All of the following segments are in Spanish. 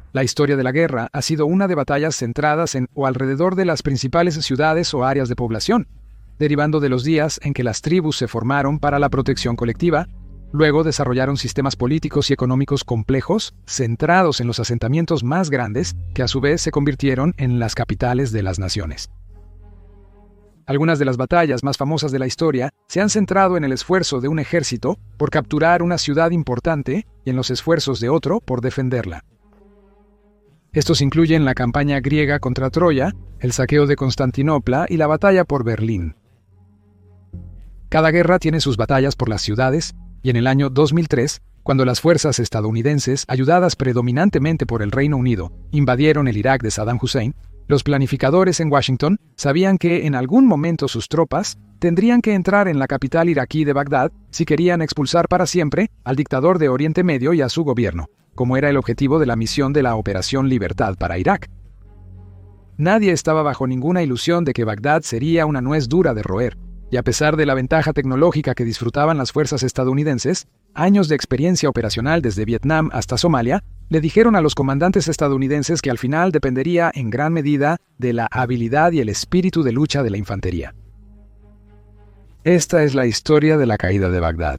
La historia de la guerra ha sido una de batallas centradas en o alrededor de las principales ciudades o áreas de población, derivando de los días en que las tribus se formaron para la protección colectiva. Luego desarrollaron sistemas políticos y económicos complejos, centrados en los asentamientos más grandes, que a su vez se convirtieron en las capitales de las naciones. Algunas de las batallas más famosas de la historia se han centrado en el esfuerzo de un ejército por capturar una ciudad importante y en los esfuerzos de otro por defenderla. Estos incluyen la campaña griega contra Troya, el saqueo de Constantinopla y la batalla por Berlín. Cada guerra tiene sus batallas por las ciudades, y en el año 2003, cuando las fuerzas estadounidenses, ayudadas predominantemente por el Reino Unido, invadieron el Irak de Saddam Hussein, los planificadores en Washington sabían que en algún momento sus tropas tendrían que entrar en la capital iraquí de Bagdad si querían expulsar para siempre al dictador de Oriente Medio y a su gobierno, como era el objetivo de la misión de la Operación Libertad para Irak. Nadie estaba bajo ninguna ilusión de que Bagdad sería una nuez dura de roer, y a pesar de la ventaja tecnológica que disfrutaban las fuerzas estadounidenses, años de experiencia operacional desde Vietnam hasta Somalia, le dijeron a los comandantes estadounidenses que al final dependería en gran medida de la habilidad y el espíritu de lucha de la infantería. Esta es la historia de la caída de Bagdad.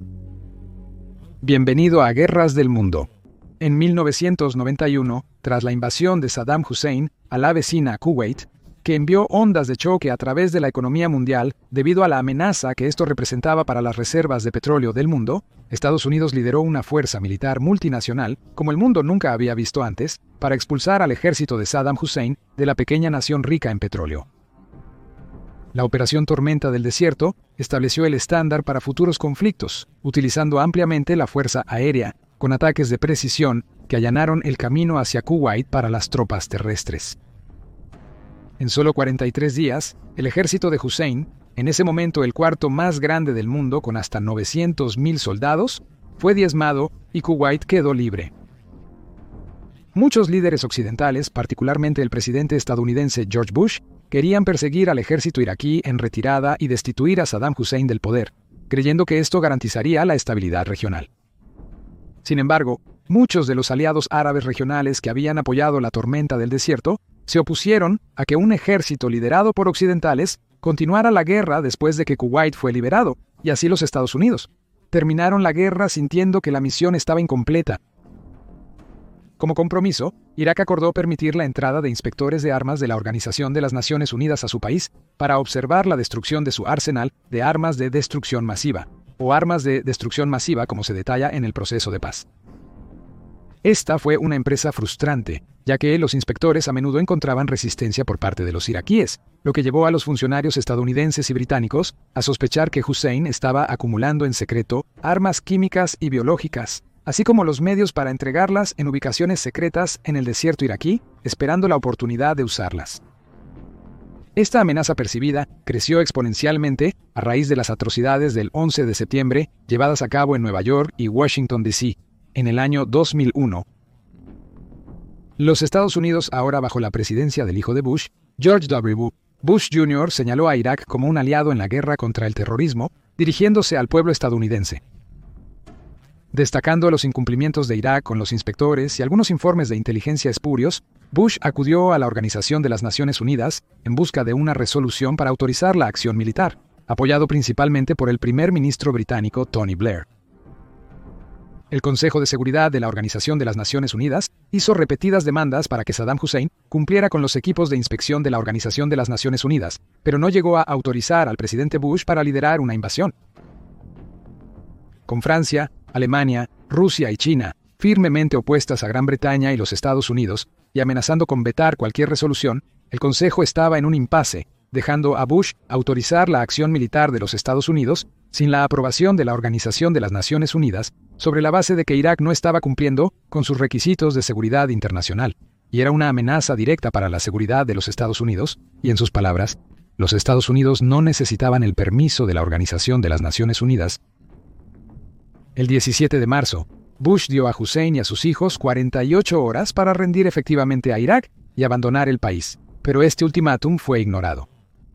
Bienvenido a Guerras del Mundo. En 1991, tras la invasión de Saddam Hussein a la vecina Kuwait, que envió ondas de choque a través de la economía mundial debido a la amenaza que esto representaba para las reservas de petróleo del mundo, Estados Unidos lideró una fuerza militar multinacional, como el mundo nunca había visto antes, para expulsar al ejército de Saddam Hussein de la pequeña nación rica en petróleo. La Operación Tormenta del Desierto estableció el estándar para futuros conflictos, utilizando ampliamente la fuerza aérea, con ataques de precisión que allanaron el camino hacia Kuwait para las tropas terrestres. En solo 43 días, el ejército de Hussein, en ese momento el cuarto más grande del mundo con hasta 900.000 soldados, fue diezmado y Kuwait quedó libre. Muchos líderes occidentales, particularmente el presidente estadounidense George Bush, querían perseguir al ejército iraquí en retirada y destituir a Saddam Hussein del poder, creyendo que esto garantizaría la estabilidad regional. Sin embargo, muchos de los aliados árabes regionales que habían apoyado la tormenta del desierto se opusieron a que un ejército liderado por occidentales continuara la guerra después de que Kuwait fue liberado, y así los Estados Unidos. Terminaron la guerra sintiendo que la misión estaba incompleta. Como compromiso, Irak acordó permitir la entrada de inspectores de armas de la Organización de las Naciones Unidas a su país para observar la destrucción de su arsenal de armas de destrucción masiva, o armas de destrucción masiva como se detalla en el proceso de paz. Esta fue una empresa frustrante, ya que los inspectores a menudo encontraban resistencia por parte de los iraquíes, lo que llevó a los funcionarios estadounidenses y británicos a sospechar que Hussein estaba acumulando en secreto armas químicas y biológicas, así como los medios para entregarlas en ubicaciones secretas en el desierto iraquí, esperando la oportunidad de usarlas. Esta amenaza percibida creció exponencialmente a raíz de las atrocidades del 11 de septiembre llevadas a cabo en Nueva York y Washington, D.C., en el año 2001. Los Estados Unidos, ahora bajo la presidencia del hijo de Bush, George W. Bush Jr., señaló a Irak como un aliado en la guerra contra el terrorismo, dirigiéndose al pueblo estadounidense. Destacando los incumplimientos de Irak con los inspectores y algunos informes de inteligencia espurios, Bush acudió a la Organización de las Naciones Unidas en busca de una resolución para autorizar la acción militar, apoyado principalmente por el primer ministro británico Tony Blair. El Consejo de Seguridad de la Organización de las Naciones Unidas hizo repetidas demandas para que Saddam Hussein cumpliera con los equipos de inspección de la Organización de las Naciones Unidas, pero no llegó a autorizar al presidente Bush para liderar una invasión. Con Francia, Alemania, Rusia y China firmemente opuestas a Gran Bretaña y los Estados Unidos, y amenazando con vetar cualquier resolución, el Consejo estaba en un impasse, dejando a Bush autorizar la acción militar de los Estados Unidos sin la aprobación de la Organización de las Naciones Unidas, sobre la base de que Irak no estaba cumpliendo con sus requisitos de seguridad internacional, y era una amenaza directa para la seguridad de los Estados Unidos, y en sus palabras, los Estados Unidos no necesitaban el permiso de la Organización de las Naciones Unidas. El 17 de marzo, Bush dio a Hussein y a sus hijos 48 horas para rendir efectivamente a Irak y abandonar el país, pero este ultimátum fue ignorado.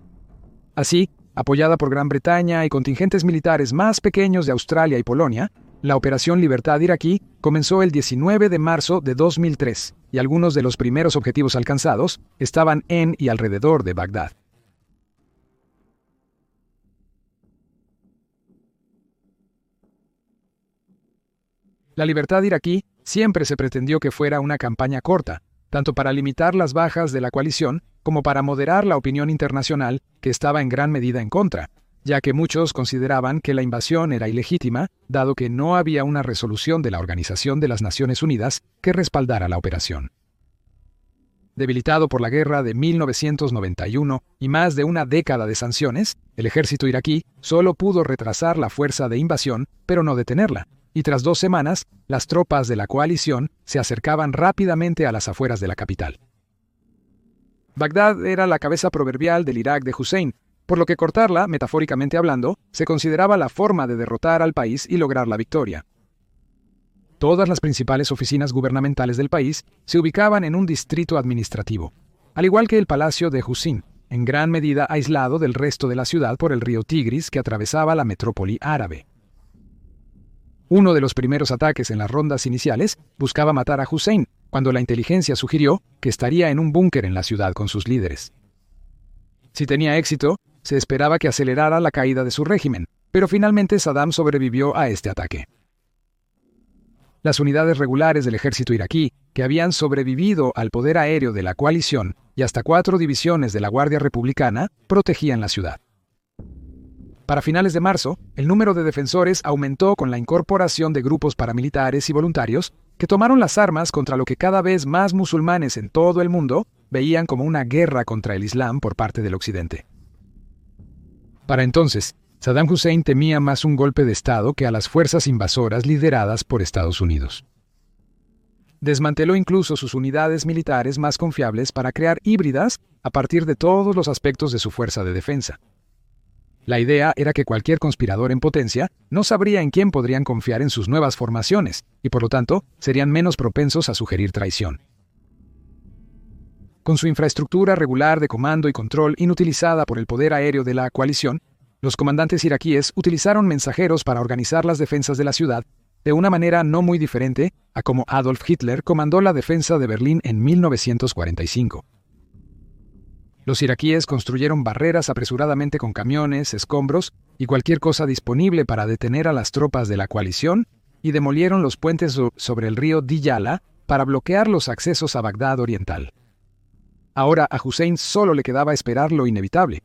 Así, apoyada por Gran Bretaña y contingentes militares más pequeños de Australia y Polonia, La Operación Libertad iraquí comenzó el 19 de marzo de 2003 y algunos de los primeros objetivos alcanzados estaban en y alrededor de Bagdad. La libertad iraquí siempre se pretendió que fuera una campaña corta, tanto para limitar las bajas de la coalición como para moderar la opinión internacional que estaba en gran medida en contra, ya que muchos consideraban que la invasión era ilegítima, dado que no había una resolución de la Organización de las Naciones Unidas que respaldara la operación. Debilitado por la guerra de 1991 y más de una década de sanciones, el ejército iraquí solo pudo retrasar la fuerza de invasión, pero no detenerla, y tras 2 semanas, las tropas de la coalición se acercaban rápidamente a las afueras de la capital. Bagdad era la cabeza proverbial del Irak de Hussein, por lo que cortarla, metafóricamente hablando, se consideraba la forma de derrotar al país y lograr la victoria. Todas las principales oficinas gubernamentales del país se ubicaban en un distrito administrativo, al igual que el Palacio de Hussein, en gran medida aislado del resto de la ciudad por el río Tigris que atravesaba la metrópoli árabe. Uno de los primeros ataques en las rondas iniciales buscaba matar a Hussein, cuando la inteligencia sugirió que estaría en un búnker en la ciudad con sus líderes. Si tenía éxito, se esperaba que acelerara la caída de su régimen, pero finalmente Saddam sobrevivió a este ataque. Las unidades regulares del ejército iraquí, que habían sobrevivido al poder aéreo de la coalición, y hasta 4 divisiones de la Guardia Republicana, protegían la ciudad. Para finales de marzo, el número de defensores aumentó con la incorporación de grupos paramilitares y voluntarios que tomaron las armas contra lo que cada vez más musulmanes en todo el mundo veían como una guerra contra el Islam por parte del Occidente. Para entonces, Saddam Hussein temía más un golpe de Estado que a las fuerzas invasoras lideradas por Estados Unidos. Desmanteló incluso sus unidades militares más confiables para crear híbridas a partir de todos los aspectos de su fuerza de defensa. La idea era que cualquier conspirador en potencia no sabría en quién podrían confiar en sus nuevas formaciones y, por lo tanto, serían menos propensos a sugerir traición. Con su infraestructura regular de comando y control inutilizada por el poder aéreo de la coalición, los comandantes iraquíes utilizaron mensajeros para organizar las defensas de la ciudad de una manera no muy diferente a como Adolf Hitler comandó la defensa de Berlín en 1945. Los iraquíes construyeron barreras apresuradamente con camiones, escombros y cualquier cosa disponible para detener a las tropas de la coalición y demolieron los puentes sobre el río Diyala para bloquear los accesos a Bagdad Oriental. Ahora a Hussein solo le quedaba esperar lo inevitable.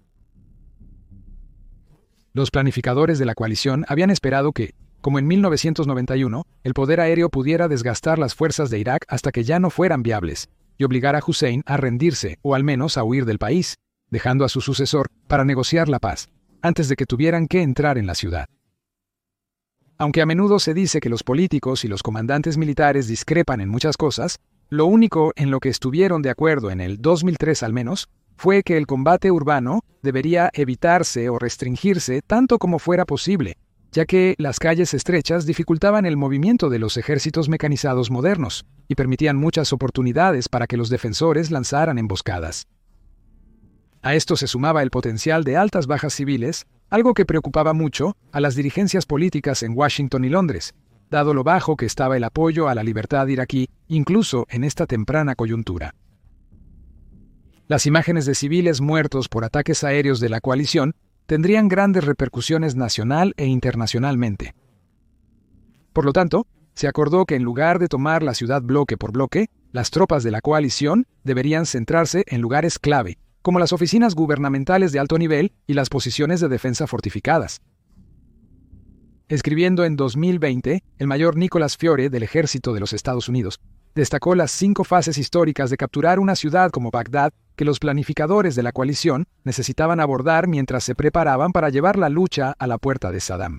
Los planificadores de la coalición habían esperado que, como en 1991, el poder aéreo pudiera desgastar las fuerzas de Irak hasta que ya no fueran viables, y obligar a Hussein a rendirse o al menos a huir del país, dejando a su sucesor para negociar la paz, antes de que tuvieran que entrar en la ciudad. Aunque a menudo se dice que los políticos y los comandantes militares discrepan en muchas cosas, lo único en lo que estuvieron de acuerdo en el 2003 al menos, fue que el combate urbano debería evitarse o restringirse tanto como fuera posible, ya que las calles estrechas dificultaban el movimiento de los ejércitos mecanizados modernos y permitían muchas oportunidades para que los defensores lanzaran emboscadas. A esto se sumaba el potencial de altas bajas civiles, algo que preocupaba mucho a las dirigencias políticas en Washington y Londres, dado lo bajo que estaba el apoyo a la libertad iraquí, incluso en esta temprana coyuntura. Las imágenes de civiles muertos por ataques aéreos de la coalición tendrían grandes repercusiones nacional e internacionalmente. Por lo tanto, se acordó que en lugar de tomar la ciudad bloque por bloque, las tropas de la coalición deberían centrarse en lugares clave, como las oficinas gubernamentales de alto nivel y las posiciones de defensa fortificadas. Escribiendo en 2020, el mayor Nicholas Fiore del Ejército de los Estados Unidos destacó las 5 fases históricas de capturar una ciudad como Bagdad que los planificadores de la coalición necesitaban abordar mientras se preparaban para llevar la lucha a la puerta de Saddam.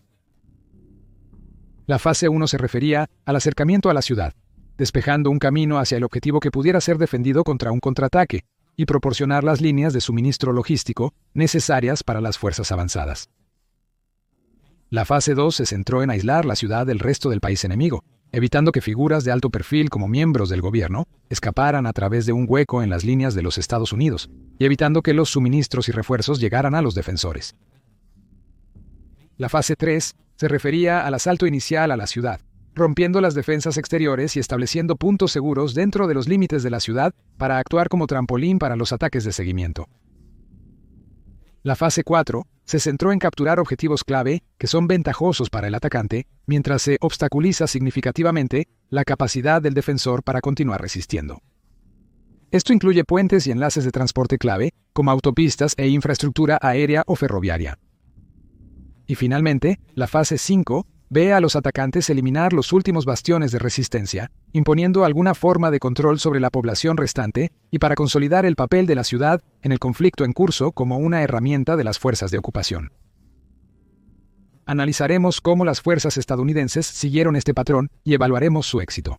La fase 1 se refería al acercamiento a la ciudad, despejando un camino hacia el objetivo que pudiera ser defendido contra un contraataque y proporcionar las líneas de suministro logístico necesarias para las fuerzas avanzadas. La fase 2 se centró en aislar la ciudad del resto del país enemigo, evitando que figuras de alto perfil como miembros del gobierno escaparan a través de un hueco en las líneas de los Estados Unidos, y evitando que los suministros y refuerzos llegaran a los defensores. La fase 3 se refería al asalto inicial a la ciudad, rompiendo las defensas exteriores y estableciendo puntos seguros dentro de los límites de la ciudad para actuar como trampolín para los ataques de seguimiento. La fase 4 se centró en capturar objetivos clave que son ventajosos para el atacante, mientras se obstaculiza significativamente la capacidad del defensor para continuar resistiendo. Esto incluye puentes y enlaces de transporte clave, como autopistas e infraestructura aérea o ferroviaria. Y finalmente, la fase 5 ve a los atacantes eliminar los últimos bastiones de resistencia, imponiendo alguna forma de control sobre la población restante y para consolidar el papel de la ciudad en el conflicto en curso como una herramienta de las fuerzas de ocupación. Analizaremos cómo las fuerzas estadounidenses siguieron este patrón y evaluaremos su éxito.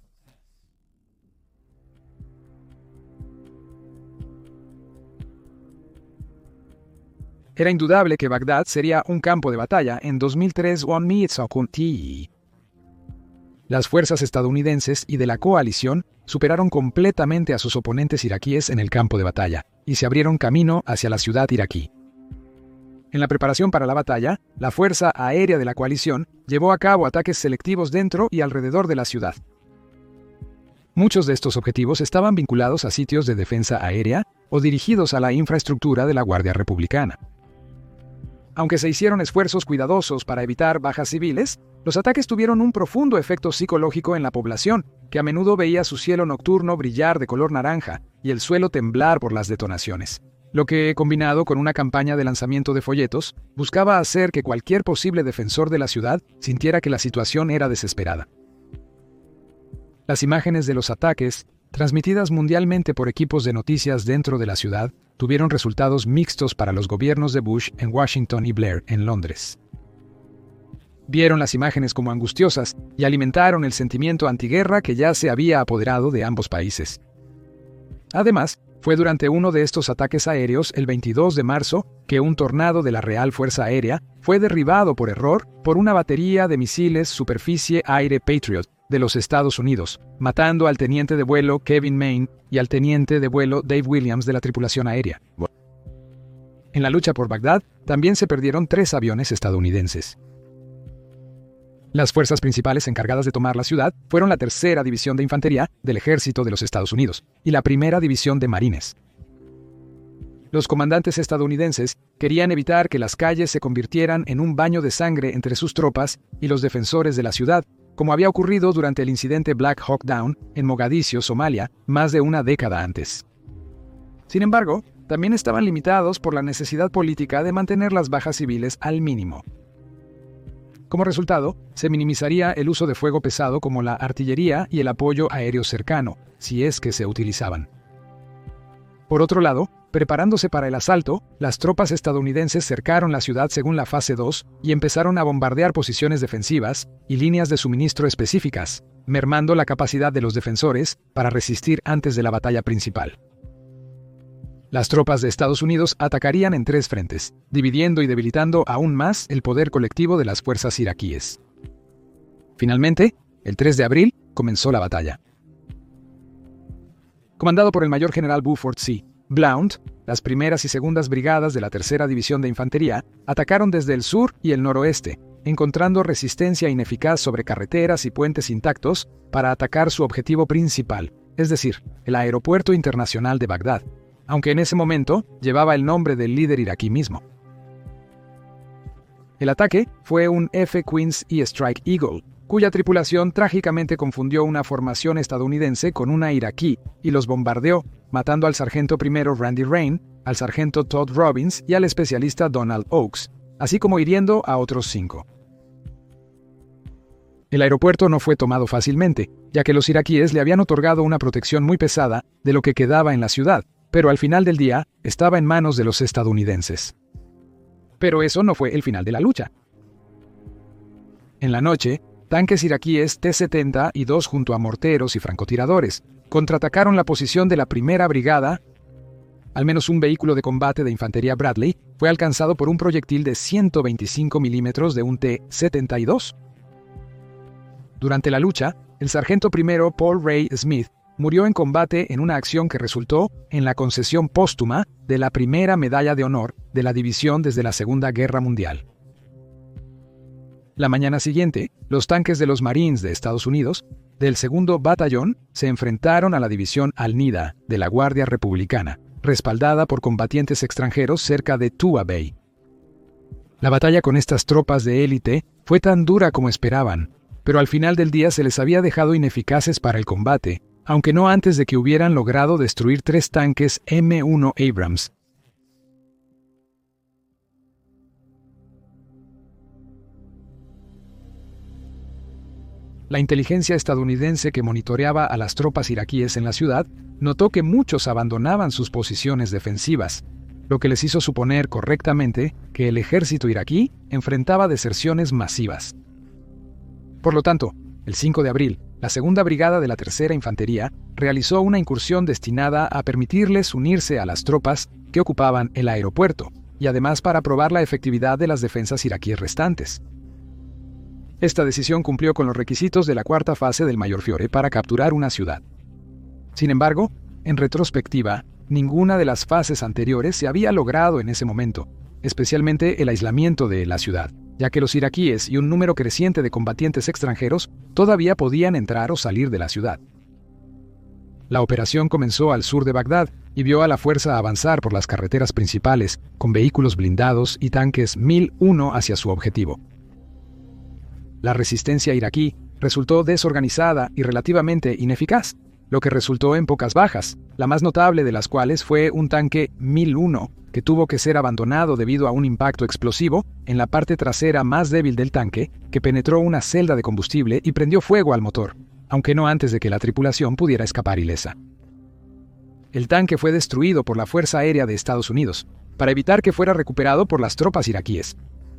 Era indudable que Bagdad sería un campo de batalla en 2003. Las fuerzas estadounidenses y de la coalición superaron completamente a sus oponentes iraquíes en el campo de batalla y se abrieron camino hacia la ciudad iraquí. En la preparación para la batalla, la Fuerza Aérea de la coalición llevó a cabo ataques selectivos dentro y alrededor de la ciudad. Muchos de estos objetivos estaban vinculados a sitios de defensa aérea o dirigidos a la infraestructura de la Guardia Republicana. Aunque se hicieron esfuerzos cuidadosos para evitar bajas civiles, los ataques tuvieron un profundo efecto psicológico en la población, que a menudo veía su cielo nocturno brillar de color naranja y el suelo temblar por las detonaciones, lo que, combinado con una campaña de lanzamiento de folletos, buscaba hacer que cualquier posible defensor de la ciudad sintiera que la situación era desesperada. Las imágenes de los ataques, transmitidas mundialmente por equipos de noticias dentro de la ciudad, tuvieron resultados mixtos para los gobiernos de Bush en Washington y Blair en Londres. Vieron las imágenes como angustiosas y alimentaron el sentimiento antiguerra que ya se había apoderado de ambos países. Además, fue durante uno de estos ataques aéreos, el 22 de marzo, que un tornado de la Real Fuerza Aérea fue derribado por error por una batería de misiles superficie-aire Patriot de los Estados Unidos, matando al teniente de vuelo Kevin Maine y al teniente de vuelo Dave Williams de la tripulación aérea. En la lucha por Bagdad, también se perdieron 3 aviones estadounidenses. Las fuerzas principales encargadas de tomar la ciudad fueron la Tercera División de Infantería del Ejército de los Estados Unidos y la Primera División de Marines. Los comandantes estadounidenses querían evitar que las calles se convirtieran en un baño de sangre entre sus tropas y los defensores de la ciudad, como había ocurrido durante el incidente Black Hawk Down en Mogadiscio, Somalia, más de una década antes. Sin embargo, también estaban limitados por la necesidad política de mantener las bajas civiles al mínimo. Como resultado, se minimizaría el uso de fuego pesado como la artillería y el apoyo aéreo cercano, si es que se utilizaban. Por otro lado, preparándose para el asalto, las tropas estadounidenses cercaron la ciudad según la fase 2 y empezaron a bombardear posiciones defensivas y líneas de suministro específicas, mermando la capacidad de los defensores para resistir antes de la batalla principal. Las tropas de Estados Unidos atacarían en 3 frentes, dividiendo y debilitando aún más el poder colectivo de las fuerzas iraquíes. Finalmente, el 3 de abril, comenzó la batalla. Comandado por el mayor general Buford C. Blount, las primeras y segundas brigadas de la Tercera División de Infantería atacaron desde el sur y el noroeste, encontrando resistencia ineficaz sobre carreteras y puentes intactos para atacar su objetivo principal, es decir, el aeropuerto internacional de Bagdad, aunque en ese momento llevaba el nombre del líder iraquí mismo. El ataque fue un F-15 E Strike Eagle, cuya tripulación trágicamente confundió una formación estadounidense con una iraquí y los bombardeó, matando al sargento primero Randy Rain, al sargento Todd Robbins y al especialista Donald Oakes, así como hiriendo a otros 5. El aeropuerto no fue tomado fácilmente, ya que los iraquíes le habían otorgado una protección muy pesada de lo que quedaba en la ciudad, pero al final del día estaba en manos de los estadounidenses. Pero eso no fue el final de la lucha. En la noche, tanques iraquíes T-70 y 2 junto a morteros y francotiradores contraatacaron la posición de la primera brigada. Al menos un vehículo de combate de infantería Bradley fue alcanzado por un proyectil de 125 milímetros de un T-72. Durante la lucha, el sargento primero Paul Ray Smith murió en combate en una acción que resultó en la concesión póstuma de la primera medalla de honor de la división desde la Segunda Guerra Mundial. La mañana siguiente, los tanques de los Marines de Estados Unidos, del 2º Batallón, se enfrentaron a la división Al-Nida de la Guardia Republicana, respaldada por combatientes extranjeros cerca de Tua Bay. La batalla con estas tropas de élite fue tan dura como esperaban, pero al final del día se les había dejado ineficaces para el combate, aunque no antes de que hubieran logrado destruir 3 tanques M1 Abrams. La inteligencia estadounidense que monitoreaba a las tropas iraquíes en la ciudad notó que muchos abandonaban sus posiciones defensivas, lo que les hizo suponer correctamente que el ejército iraquí enfrentaba deserciones masivas. Por lo tanto, el 5 de abril, la Segunda Brigada de la Tercera Infantería realizó una incursión destinada a permitirles unirse a las tropas que ocupaban el aeropuerto, y además para probar la efectividad de las defensas iraquíes restantes. Esta decisión cumplió con los requisitos de la cuarta fase del Mayor Fiore para capturar una ciudad. Sin embargo, en retrospectiva, ninguna de las fases anteriores se había logrado en ese momento, especialmente el aislamiento de la ciudad, ya que los iraquíes y un número creciente de combatientes extranjeros todavía podían entrar o salir de la ciudad. La operación comenzó al sur de Bagdad y vio a la fuerza avanzar por las carreteras principales, con vehículos blindados y tanques 1001 hacia su objetivo. La resistencia iraquí resultó desorganizada y relativamente ineficaz, lo que resultó en pocas bajas, la más notable de las cuales fue un tanque 1001 que tuvo que ser abandonado debido a un impacto explosivo en la parte trasera más débil del tanque, que penetró una celda de combustible y prendió fuego al motor, aunque no antes de que la tripulación pudiera escapar ilesa. El tanque fue destruido por la Fuerza Aérea de Estados Unidos, para evitar que fuera recuperado por las tropas iraquíes.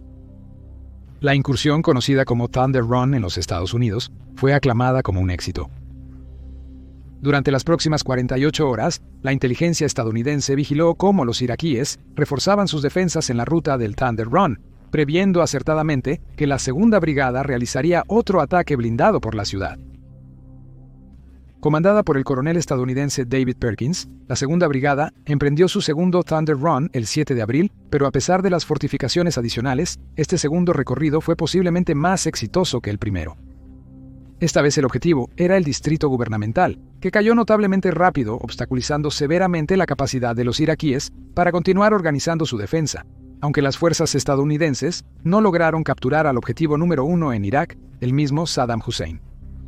La incursión, conocida como Thunder Run en los Estados Unidos, fue aclamada como un éxito. Durante las próximas 48 horas, la inteligencia estadounidense vigiló cómo los iraquíes reforzaban sus defensas en la ruta del Thunder Run, previendo acertadamente que la Segunda Brigada realizaría otro ataque blindado por la ciudad. Comandada por el coronel estadounidense David Perkins, la Segunda Brigada emprendió su segundo Thunder Run el 7 de abril, pero a pesar de las fortificaciones adicionales, este segundo recorrido fue posiblemente más exitoso que el primero. Esta vez el objetivo era el distrito gubernamental, que cayó notablemente rápido, obstaculizando severamente la capacidad de los iraquíes para continuar organizando su defensa, aunque las fuerzas estadounidenses no lograron capturar al objetivo número 1 en Irak, el mismo Saddam Hussein.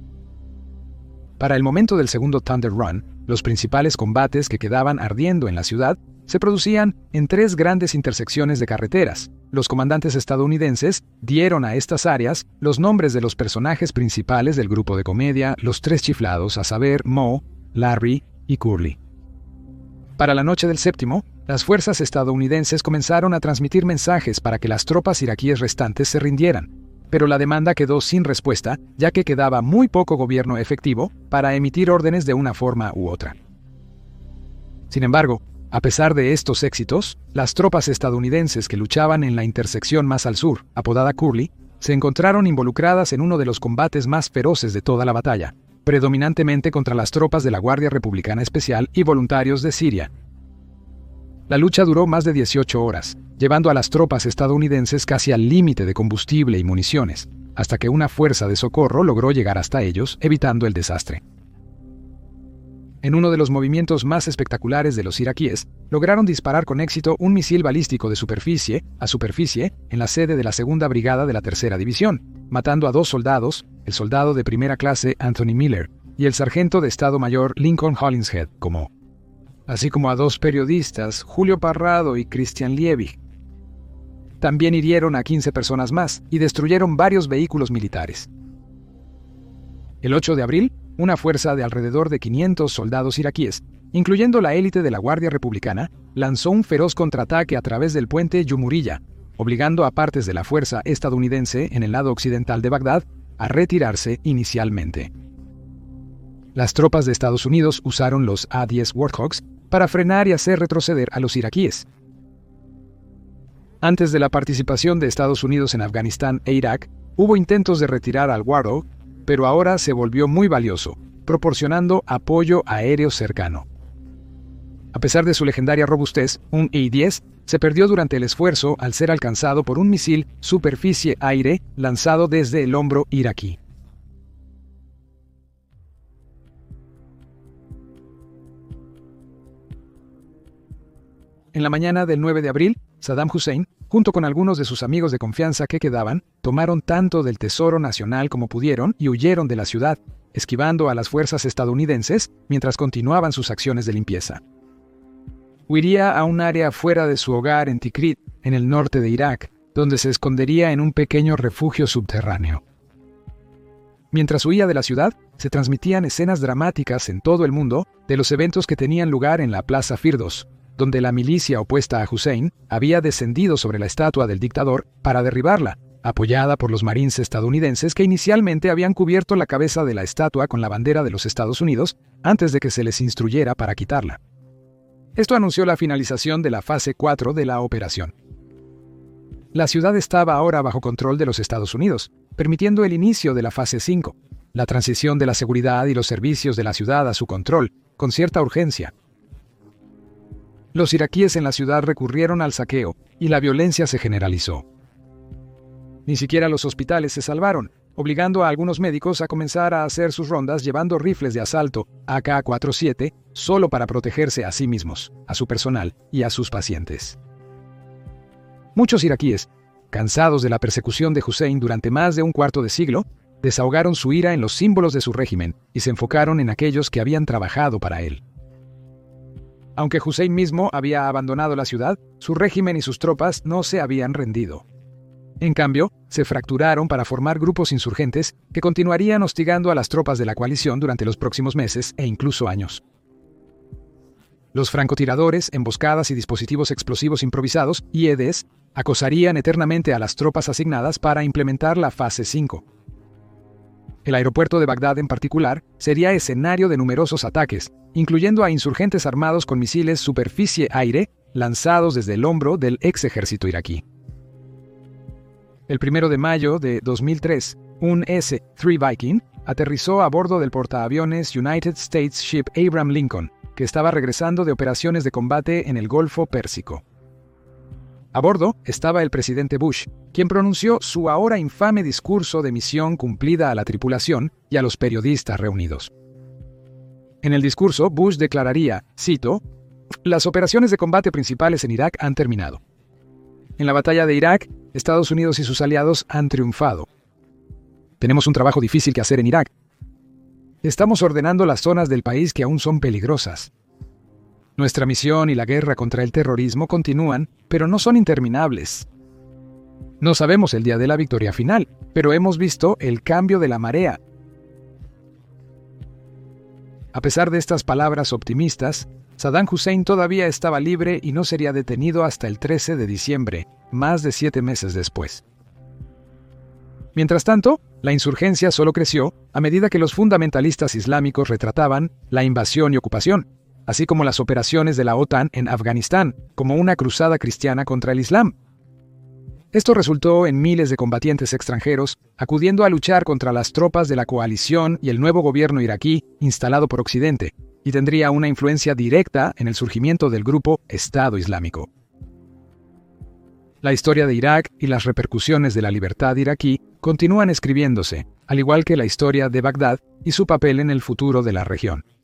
Para el momento del segundo Thunder Run, los principales combates que quedaban ardiendo en la ciudad se producían en 3 grandes intersecciones de carreteras. Los comandantes estadounidenses dieron a estas áreas los nombres de los personajes principales del grupo de comedia Los Tres Chiflados, a saber, Moe, Larry y Curly. Para la noche del séptimo, las fuerzas estadounidenses comenzaron a transmitir mensajes para que las tropas iraquíes restantes se rindieran, pero la demanda quedó sin respuesta, ya que quedaba muy poco gobierno efectivo para emitir órdenes de una forma u otra. Sin embargo, a pesar de estos éxitos, las tropas estadounidenses que luchaban en la intersección más al sur, apodada Curly, se encontraron involucradas en uno de los combates más feroces de toda la batalla, predominantemente contra las tropas de la Guardia Republicana Especial y voluntarios de Siria. La lucha duró más de 18 horas, llevando a las tropas estadounidenses casi al límite de combustible y municiones, hasta que una fuerza de socorro logró llegar hasta ellos, evitando el desastre. En uno de los movimientos más espectaculares de los iraquíes, lograron disparar con éxito un misil balístico de superficie a superficie en la sede de la Segunda Brigada de la Tercera División, matando a 2 soldados, el soldado de primera clase Anthony Miller y el sargento de Estado Mayor Lincoln Hollingshead, así como a 2 periodistas, Julio Parrado y Christian Liebig. También hirieron a 15 personas más y destruyeron varios vehículos militares. El 8 de abril, una fuerza de alrededor de 500 soldados iraquíes, incluyendo la élite de la Guardia Republicana, lanzó un feroz contraataque a través del puente Yumuriyya, obligando a partes de la fuerza estadounidense en el lado occidental de Bagdad a retirarse inicialmente. Las tropas de Estados Unidos usaron los A-10 Warthooks para frenar y hacer retroceder a los iraquíes. Antes de la participación de Estados Unidos en Afganistán e Irak, hubo intentos de retirar al Warthog, pero ahora se volvió muy valioso, proporcionando apoyo aéreo cercano. A pesar de su legendaria robustez, un I-10 se perdió durante el esfuerzo al ser alcanzado por un misil superficie-aire lanzado desde el hombro iraquí. En la mañana del 9 de abril, Saddam Hussein, junto con algunos de sus amigos de confianza que quedaban, tomaron tanto del tesoro nacional como pudieron y huyeron de la ciudad, esquivando a las fuerzas estadounidenses mientras continuaban sus acciones de limpieza. Huiría a un área fuera de su hogar en Tikrit, en el norte de Irak, donde se escondería en un pequeño refugio subterráneo. Mientras huía de la ciudad, se transmitían escenas dramáticas en todo el mundo de los eventos que tenían lugar en la Plaza Firdos, donde la milicia opuesta a Hussein había descendido sobre la estatua del dictador para derribarla, apoyada por los marines estadounidenses que inicialmente habían cubierto la cabeza de la estatua con la bandera de los Estados Unidos antes de que se les instruyera para quitarla. Esto anunció la finalización de la fase 4 de la operación. La ciudad estaba ahora bajo control de los Estados Unidos, permitiendo el inicio de la fase 5, la transición de la seguridad y los servicios de la ciudad a su control, con cierta urgencia. Los iraquíes en la ciudad recurrieron al saqueo y la violencia se generalizó. Ni siquiera los hospitales se salvaron, obligando a algunos médicos a comenzar a hacer sus rondas llevando rifles de asalto AK-47 solo para protegerse a sí mismos, a su personal y a sus pacientes. Muchos iraquíes, cansados de la persecución de Hussein durante más de un cuarto de siglo, desahogaron su ira en los símbolos de su régimen y se enfocaron en aquellos que habían trabajado para él. Aunque Hussein mismo había abandonado la ciudad, su régimen y sus tropas no se habían rendido. En cambio, se fracturaron para formar grupos insurgentes que continuarían hostigando a las tropas de la coalición durante los próximos meses e incluso años. Los francotiradores, emboscadas y dispositivos explosivos improvisados, IEDs, acosarían eternamente a las tropas asignadas para implementar la fase 5. El aeropuerto de Bagdad en particular sería escenario de numerosos ataques, incluyendo a insurgentes armados con misiles superficie-aire lanzados desde el hombro del ex ejército iraquí. El 1 de mayo de 2003, un S-3 Viking aterrizó a bordo del portaaviones United States Ship Abraham Lincoln, que estaba regresando de operaciones de combate en el Golfo Pérsico. A bordo estaba el presidente Bush, quien pronunció su ahora infame discurso de misión cumplida a la tripulación y a los periodistas reunidos. En el discurso, Bush declararía, cito, «Las operaciones de combate principales en Irak han terminado. En la batalla de Irak, Estados Unidos y sus aliados han triunfado. Tenemos un trabajo difícil que hacer en Irak. Estamos ordenando las zonas del país que aún son peligrosas. Nuestra misión y la guerra contra el terrorismo continúan, pero no son interminables. No sabemos el día de la victoria final, pero hemos visto el cambio de la marea». A pesar de estas palabras optimistas, Saddam Hussein todavía estaba libre y no sería detenido hasta el 13 de diciembre, más de 7 meses después. Mientras tanto, la insurgencia solo creció a medida que los fundamentalistas islámicos retrataban la invasión y ocupación, así como las operaciones de la OTAN en Afganistán como una cruzada cristiana contra el Islam. Esto resultó en miles de combatientes extranjeros acudiendo a luchar contra las tropas de la coalición y el nuevo gobierno iraquí instalado por Occidente, y tendría una influencia directa en el surgimiento del grupo Estado Islámico. La historia de Irak y las repercusiones de la libertad iraquí continúan escribiéndose, al igual que la historia de Bagdad y su papel en el futuro de la región.